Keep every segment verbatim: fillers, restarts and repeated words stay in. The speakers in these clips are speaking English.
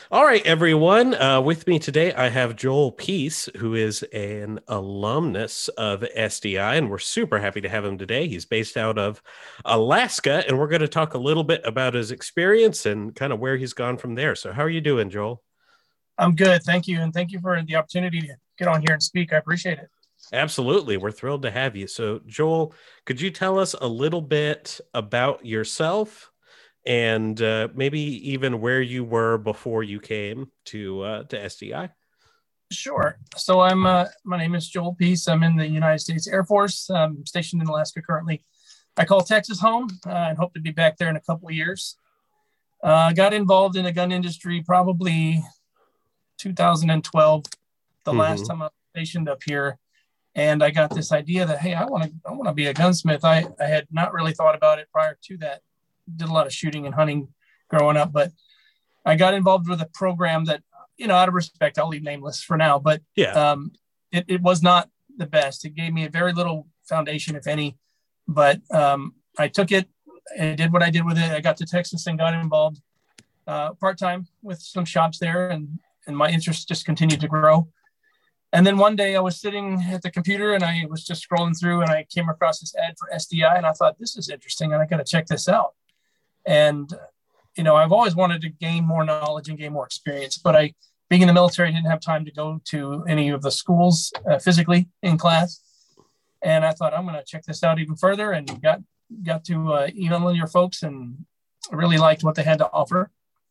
All right, everyone. Uh, with me today, I have Joel Peace, who is an alumnus of S D I, and we're super happy to have him today. He's based out of Alaska, and we're going to talk a little bit about his experience and kind of where he's gone from there. So how are you doing, Joel? I'm good. Thank you. And thank you for the opportunity to get on here and speak. I appreciate it. Absolutely. We're thrilled to have you. So, Joel, could you tell us a little bit about yourself and uh, maybe even where you were before you came to uh, to S D I? Sure. So I'm uh, my name is Joel Peace. I'm in the United States Air Force. I'm stationed in Alaska currently. I call Texas home uh, and hope to be back there in a couple of years. I uh, got involved in the gun industry probably two thousand twelve, the mm-hmm. last time I was stationed up here. And I got this idea that, hey, I want to I want to be a gunsmith. I, I had not really thought about it prior to that. Did a lot of shooting and hunting growing up, but I got involved with a program that, you know, out of respect, I'll leave nameless for now, but yeah, um, it, it was not the best. It gave me a very little foundation, if any, but um, I took it and did what I did with it. I got to Texas and got involved uh, part-time with some shops there, and, and my interest just continued to grow. And then one day I was sitting at the computer and I was just scrolling through and I came across this ad for S D I and I thought, this is interesting and I got to check this out. And, you know, I've always wanted to gain more knowledge and gain more experience, but I, being in the military, didn't have time to go to any of the schools uh, physically in class. And I thought, I'm going to check this out even further, and got, got to uh, email your folks and really liked what they had to offer.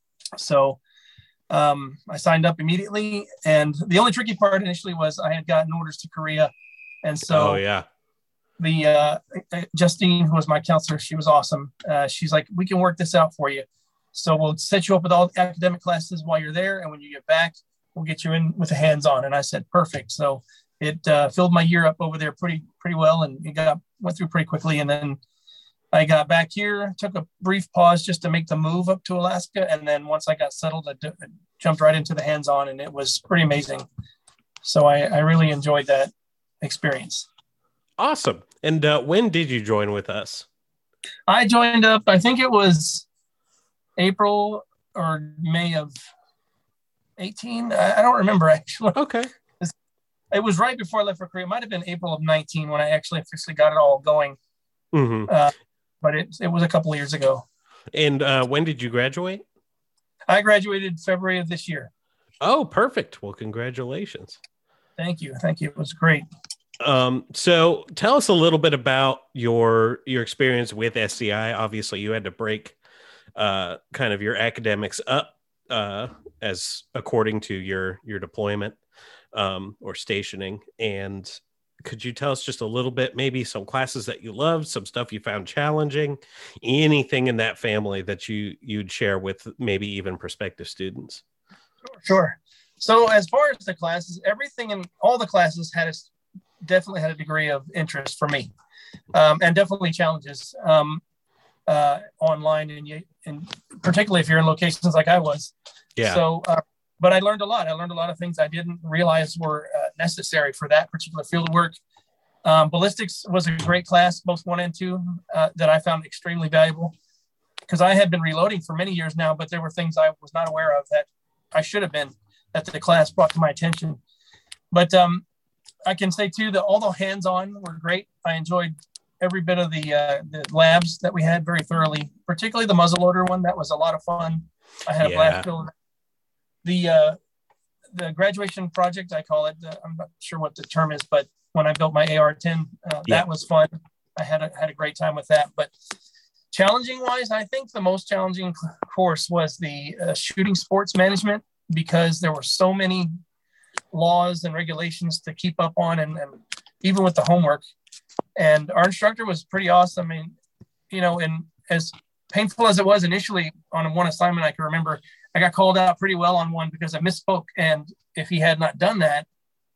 So um, I signed up immediately. And the only tricky part initially was I had gotten orders to Korea. And so oh, yeah. the uh, Justine, who was my counselor, she was awesome. Uh, she's like, we can work this out for you. So we'll set you up with all the academic classes while you're there. And when you get back, we'll get you in with the hands-on. And I said, perfect. So it uh, filled my year up over there pretty, pretty well. And it got, went through pretty quickly. And then I got back here, took a brief pause just to make the move up to Alaska. And then once I got settled, I, d- I jumped right into the hands-on, and it was pretty amazing. So I, I really enjoyed that experience. Awesome. And uh, when did you join with us? I joined up, I think it was April or May of eighteen. I, I don't remember actually. Okay. It was right before I left for Korea. It might have been April of nineteen when I actually officially got it all going. Mm-hmm. Uh, but it, it was a couple of years ago. And uh, when did you graduate? I graduated February of this year. Oh, perfect. Well, congratulations. Thank you. Thank you. It was great. Um, so tell us a little bit about your, your experience with S D I. Obviously you had to break uh, kind of your academics up uh, as according to your, your deployment um, or stationing. And could you tell us just a little bit, maybe some classes that you loved, some stuff you found challenging, anything in that family that you, you'd share with maybe even prospective students? Sure. Sure. So as far as the classes, everything in all the classes had its definitely had a degree of interest for me, um, and definitely challenges um, uh, online, and you, and particularly if you're in locations like I was. Yeah. So, uh, but I learned a lot. I learned a lot of things I didn't realize were uh, necessary for that particular field of work. Um, ballistics was a great class, both one and two, uh, that I found extremely valuable because I had been reloading for many years now, but there were things I was not aware of that I should have been, that the class brought to my attention. But um, I can say too that all the hands-on were great. I enjoyed every bit of the uh, the labs that we had very thoroughly, particularly the muzzleloader one. That was a lot of fun. I had a yeah. blast building the uh, the graduation project. I call it. Uh, I'm not sure what the term is, but when I built my A R ten, uh, yeah. that was fun. I had a, had a great time with that. But challenging wise, I think the most challenging course was the uh, shooting sports management, because there were so many laws and regulations to keep up on, and, and even with the homework. And our instructor was pretty awesome. I mean, you know, and as painful as it was initially on one assignment, I can remember I got called out pretty well on one because I misspoke. And if he had not done that,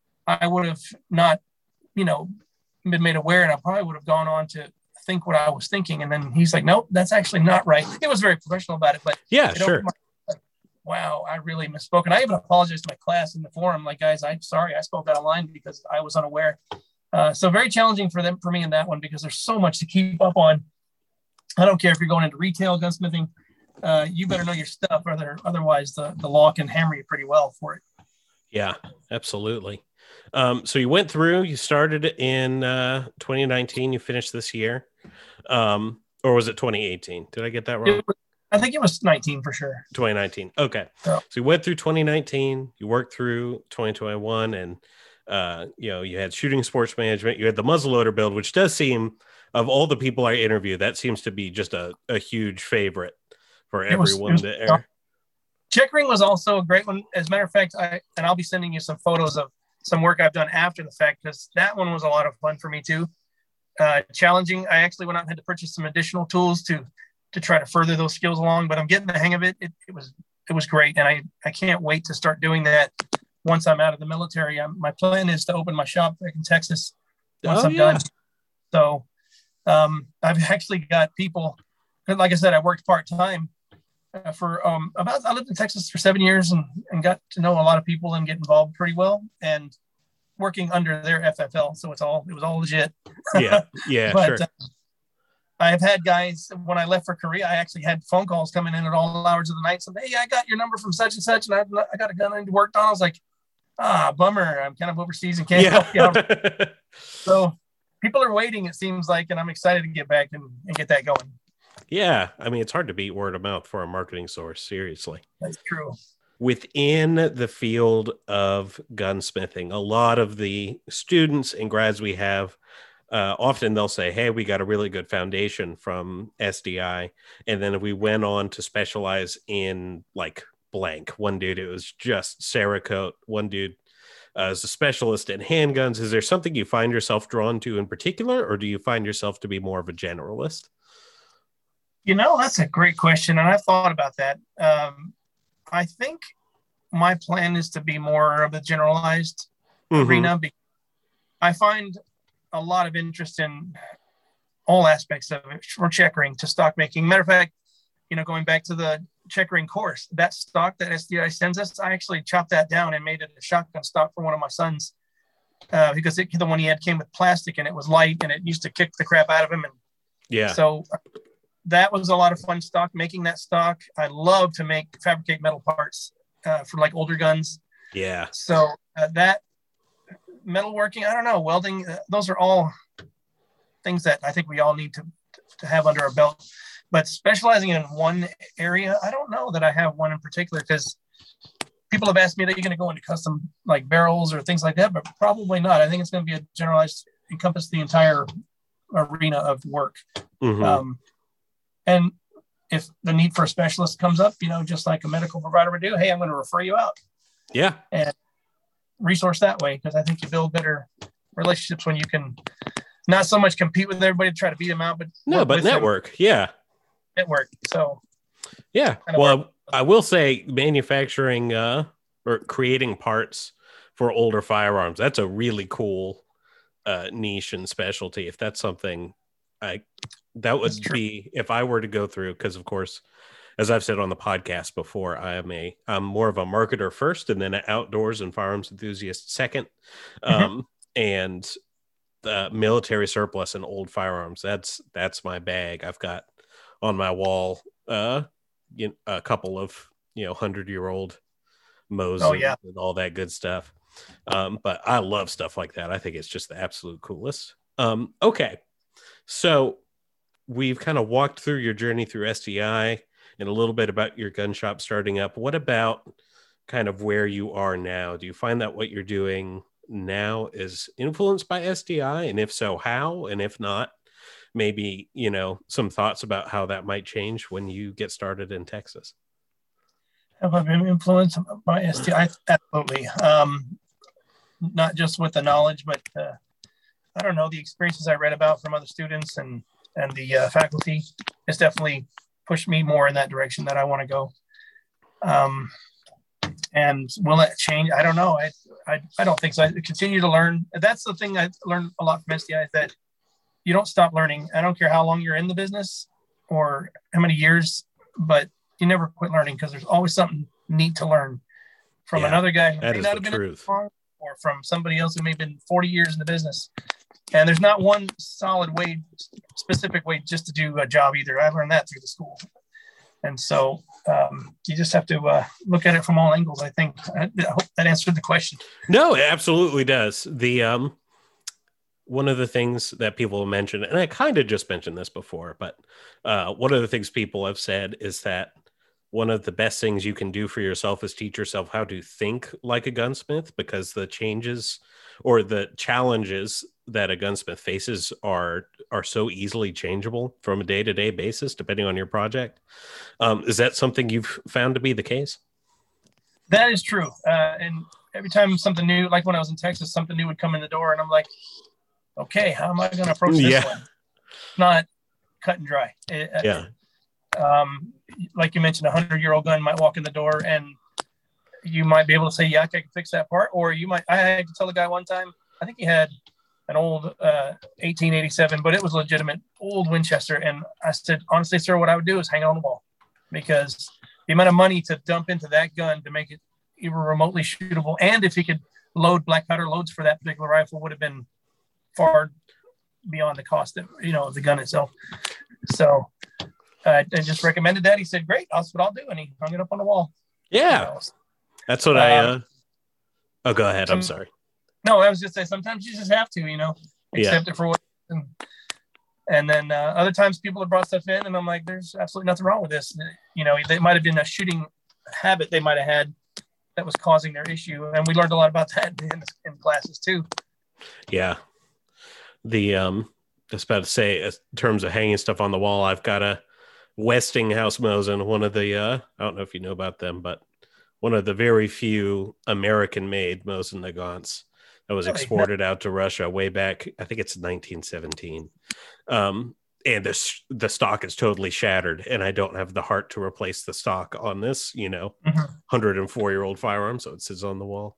I would have not, you know, been made aware, and I probably would have gone on to think what I was thinking. And then he's like, nope, that's actually not right. He was very professional about it, but yeah, sure. My, wow, I really misspoke. And I even apologized to my class in the forum, like, guys, I'm sorry, I spoke out of line because I was unaware. Uh, so very challenging for them, for me in that one, because there's so much to keep up on. I don't care if you're going into retail gunsmithing, uh, you better know your stuff, or otherwise the, the law can hammer you pretty well for it. Yeah, absolutely. Um, so you went through, you started in uh, twenty nineteen, you finished this year. Um, or was it twenty eighteen? Did I get that wrong? Was, I think it was nineteen for sure. twenty nineteen. Okay. So, so you went through twenty nineteen, you worked through twenty twenty-one, and uh, you know, you had shooting sports management, you had the muzzleloader build, which does seem, of all the people I interview, that seems to be just a, a huge favorite for everyone was, there. Was, Checkering was also a great one. As a matter of fact, I and I'll be sending you some photos of some work I've done after the fact, because that one was a lot of fun for me too. Uh, challenging. I actually went out and had to purchase some additional tools to to try to further those skills along, but I'm getting the hang of it. It, it was it was great, and I, I can't wait to start doing that once I'm out of the military. I'm, my plan is to open my shop back in Texas once oh, I'm yeah. done. So um, I've actually got people, like I said, I worked part-time uh, for um, about, I lived in Texas for seven years and, and got to know a lot of people and get involved pretty well, and working under their F F L. So it's all, it was all legit. Yeah. Yeah. but, sure. Uh, I've had guys, when I left for Korea, I actually had phone calls coming in at all hours of the night. So, hey, I got your number from such and such, and I, I got a gun I worked on. I was like, ah, bummer. I'm kind of overseas and can't yeah. help you out. So people are waiting, it seems like, and I'm excited to get back and, and get that going. Yeah. I mean, it's hard to beat word of mouth for a marketing source. Seriously. That's true. Within the field of gunsmithing, a lot of the students and grads we have, Uh, often they'll say, hey, we got a really good foundation from S D I. And then if we went on to specialize in like blank, one dude, it was just Cerakote. One dude uh, is a specialist in handguns. Is there something you find yourself drawn to in particular, or do you find yourself to be more of a generalist? You know, that's a great question. And I've thought about that. Um, I think my plan is to be more of a generalized mm-hmm. arena. I find a lot of interest in all aspects of it, from checkering to stock making. Matter of fact, you know, going back to the checkering course, that stock that S D I sends us, I actually chopped that down and made it a shotgun stock for one of my sons uh, because it, the one he had came with plastic and it was light and it used to kick the crap out of him. And yeah, so that was a lot of fun stock, making that stock. I love to make, fabricate metal parts uh, for like older guns. Yeah. So uh, that, metalworking, I don't know, welding, uh, those are all things that I think we all need to to have under our belt. But specializing in one area, I don't know that I have one in particular, because people have asked me, are you going to go into custom like barrels or things like that? But probably not. I think it's going to be a generalized, encompass the entire arena of work. Mm-hmm. Um, and if the need for a specialist comes up, you know, just like a medical provider would do, hey, I'm going to refer you out. Yeah. And resource that way, because I think you build better relationships when you can not so much compete with everybody to try to beat them out, but no, but network. Them. Yeah. Network. So yeah. Well, I will say manufacturing uh, or creating parts for older firearms, that's a really cool uh, niche and specialty. If that's something I, that would be, if I were to go through, because of course, as I've said on the podcast before, I am a, I'm more of a marketer first and then an outdoors and firearms enthusiast second. Mm-hmm. Um, and the military surplus and old firearms, that's, that's my bag. I've got on my wall uh, you know, a couple of, you know, hundred year old Mosin oh, yeah. and all that good stuff. Um, but I love stuff like that. I think it's just the absolute coolest. Um, okay. So we've kind of walked through your journey through S D I and a little bit about your gun shop starting up. What about kind of where you are now? Do you find that what you're doing now is influenced by S D I? And if so, how? And if not, maybe, you know, some thoughts about how that might change when you get started in Texas. Have I been influenced by S D I? Absolutely. Um, not just with the knowledge, but uh, I don't know, the experiences I read about from other students and, and the uh, faculty has definitely pushed me more in that direction that I want to go. Um, and will it change? I don't know. I, I, I don't think so. I continue to learn. That's the thing I learned a lot from S D I, is that you don't stop learning. I don't care how long you're in the business or how many years, but you never quit learning, because there's always something neat to learn from yeah, another guy who may not have been in long, or from somebody else who may have been forty years in the business. And there's not one solid way, specific way just to do a job either. I learned that through the school. And so um, you just have to uh, look at it from all angles. I think I, I hope that answered the question. No, it absolutely does. The um, one of the things that people mention, and I kind of just mentioned this before, but uh, one of the things people have said is that one of the best things you can do for yourself is teach yourself how to think like a gunsmith, because the changes or the challenges that a gunsmith faces are are so easily changeable from a day-to-day basis, depending on your project. Um, is that something you've found to be the case? That is true. Uh, and every time something new, like when I was in Texas, something new would come in the door, and I'm like, okay, how am I going to approach this yeah. one? Not cut and dry. It, yeah. Um, like you mentioned, a hundred-year-old gun might walk in the door, and you might be able to say, "Yeah, I can fix that part," or you might. I had to tell the guy one time. I think he had an old uh, eighteen eighty-seven, but it was legitimate old Winchester, and I said, "Honestly, sir, what I would do is hang it on the wall, because the amount of money to dump into that gun to make it even remotely shootable, and if he could load black powder loads for that particular rifle, would have been far beyond the cost of, you know, of the gun itself." So uh, I just recommended that. He said, "Great, that's what I'll do," and he hung it up on the wall. Yeah, you know? That's what um, I. Uh... Oh, go ahead. Some, I'm sorry. No, I was just saying. Sometimes you just have to, you know, accept yeah. it for what. And, and then uh, other times people have brought stuff in, and I'm like, "There's absolutely nothing wrong with this." You know, they might have been a shooting habit they might have had that was causing their issue, and we learned a lot about that in, in classes too. Yeah, the um, just about to say, in terms of hanging stuff on the wall, I've got a Westinghouse Mosin, one of the uh, I don't know if you know about them, but one of the very few American-made Mosin Nagants that was exported out to Russia way back. I think it's nineteen seventeen. Um, and this, the stock is totally shattered, and I don't have the heart to replace the stock on this, you know, mm-hmm. one hundred four year old firearm. So it sits on the wall.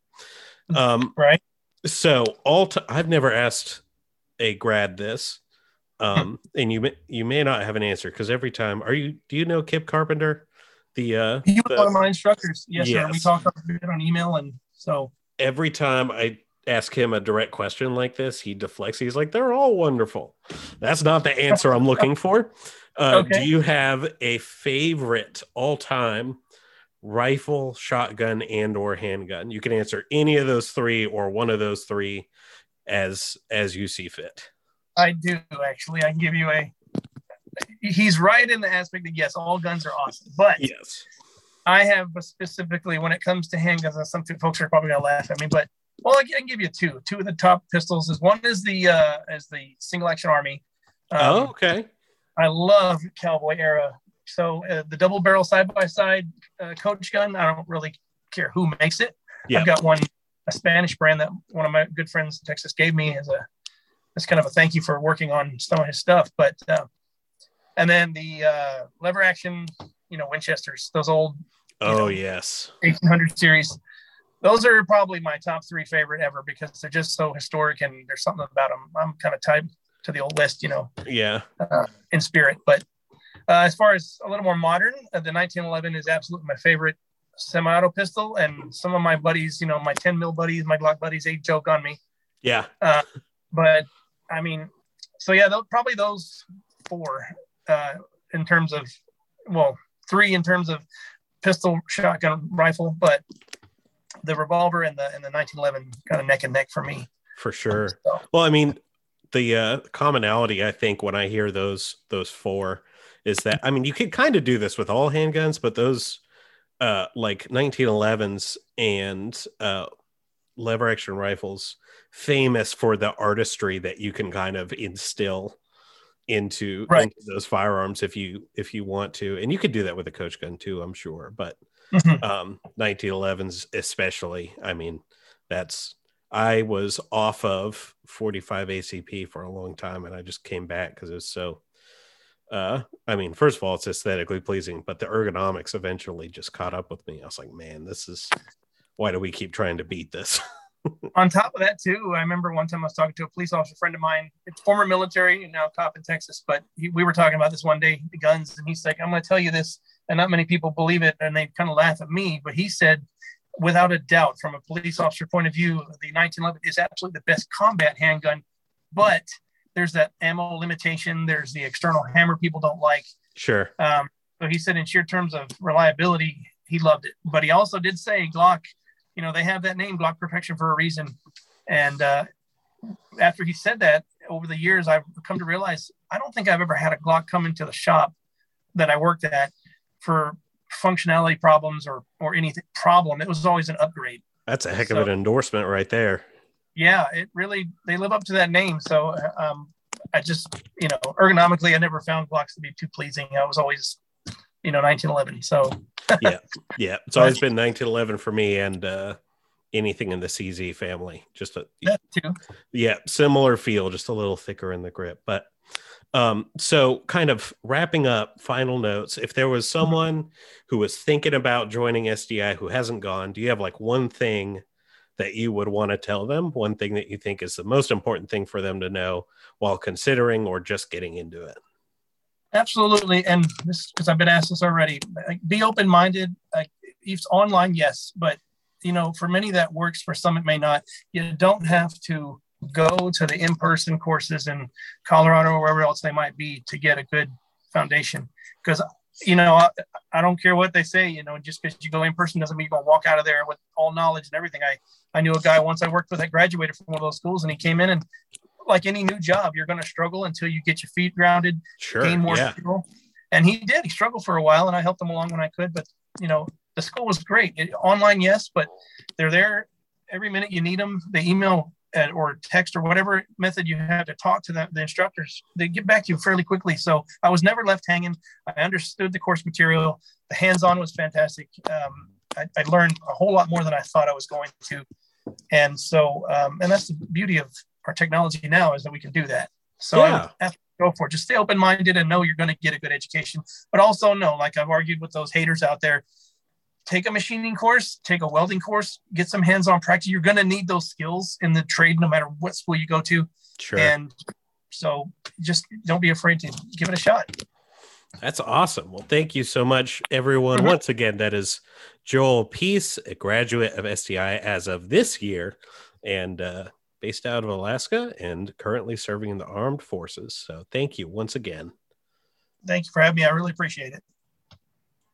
Um, right. So all t- I've never asked a grad this, um, and you may, you may not have an answer, because every time, are you, do you know Kip Carpenter? The uh, he was the, one of my instructors. Yes, yes, sir. We talked a bit on email, and so every time I ask him a direct question like this, he deflects. He's like, "They're all wonderful." That's not the answer I'm looking for. Uh, okay. Do you have a favorite all-time rifle, shotgun, and or handgun? You can answer any of those three or one of those three as as you see fit. I do, actually. I can give you a. He's right in the aspect that yes, all guns are awesome, but yes, I have specifically when it comes to handguns, and some folks are probably gonna laugh at me, but well, I can give you two. Two of the top pistols is one is the uh, is the single action Army. Um, oh, okay. I love cowboy era. So uh, the double barrel side by side coach gun. I don't really care who makes it. Yep. I've got one, a Spanish brand that one of my good friends in Texas gave me as a as kind of a thank you for working on some of his stuff. But uh, and then the uh, lever action, you know, Winchesters, those old. Oh know, yes. eighteen hundred series. Those are probably my top three favorite ever, because they're just so historic, and there's something about them. I'm kind of tied to the old West, you know. Yeah. Uh, in spirit, but uh, as far as a little more modern, uh, the nineteen eleven is absolutely my favorite semi-auto pistol. And some of my buddies, you know, my ten mil buddies, my Glock buddies, they joke on me. Yeah. Uh, but I mean, so yeah, they'll, probably those four uh, in terms of, well, three in terms of pistol, shotgun, rifle, but the revolver and the and the nineteen eleven kind of neck and neck for me. For sure. So. Well, I mean, the uh, commonality, I think, when I hear those those four is that, I mean, you could kind of do this with all handguns, but those uh, like nineteen elevens and uh, lever action rifles, famous for the artistry that you can kind of instill into, right. into those firearms if you if you want to, and you could do that with a coach gun too, I'm sure. But mm-hmm. um, nineteen elevens especially, I mean, that's. I was off of forty-five A C P for a long time, and I just came back because it was so, uh, I mean, first of all, it's aesthetically pleasing, but the ergonomics eventually just caught up with me. I was like, man, this is, why do we keep trying to beat this? On top of that, too, I remember one time I was talking to a police officer friend of mine, it's former military, now cop in Texas, but he, we were talking about this one day, the guns, and he's like, I'm going to tell you this, and not many people believe it, and they kind of laugh at me, but he said, without a doubt, from a police officer point of view, the nineteen eleven is absolutely the best combat handgun, but there's that ammo limitation. There's the external hammer people don't like. Sure. Um, So he said in sheer terms of reliability, he loved it. But he also did say Glock, you know, they have that name, Glock Perfection, for a reason. And uh, after he said that, over the years, I've come to realize I don't think I've ever had a Glock come into the shop that I worked at for functionality problems or or anything problem. It was always an upgrade. That's a heck so, of an endorsement right there. Yeah, it really, they live up to that name. So um, I just, you know, ergonomically, I never found Glocks to be too pleasing. I was always, you know, nineteen eleven. So yeah, yeah, it's always been nineteen eleven for me, and uh, anything in the C Z family. Just a that too. Yeah, similar feel, just a little thicker in the grip. But um, so kind of wrapping up, final notes. If there was someone who was thinking about joining S D I who hasn't gone, do you have like one thing that you would want to tell them? One thing that you think is the most important thing for them to know while considering or just getting into it? Absolutely. And this, because I've been asked this already, like, be open-minded. Like, it's online, yes, but you know, for many that works, for some it may not. You don't have to go to the in-person courses in Colorado or wherever else they might be to get a good foundation. Because, you know, I, I don't care what they say, you know, just because you go in person doesn't mean you're going to walk out of there with all knowledge and everything. I, I knew a guy once I worked with that graduated from one of those schools, and he came in, and like any new job, you're going to struggle until you get your feet grounded, sure, gain more yeah. skill. And he did. He struggled for a while, and I helped him along when I could. But, you know, the school was great. It, online, yes, but they're there every minute you need them. They email at, or text or whatever method you have to talk to the, the instructors. They get back to you fairly quickly. So I was never left hanging. I understood the course material. The hands-on was fantastic. Um, I, I learned a whole lot more than I thought I was going to. And so, um, and that's the beauty of our technology now, is that we can do that. So yeah. I would go for it. Just stay open-minded and know you're going to get a good education, but also know, like I've argued with those haters out there, take a machining course, take a welding course, get some hands-on practice. You're going to need those skills in the trade, no matter what school you go to. Sure. And so just don't be afraid to give it a shot. That's awesome. Well, thank you so much, everyone. Mm-hmm. Once again, that is Joel Peace, a graduate of S D I as of this year, and uh, based out of Alaska and currently serving in the armed forces. So thank you once again. Thank you for having me. I really appreciate it.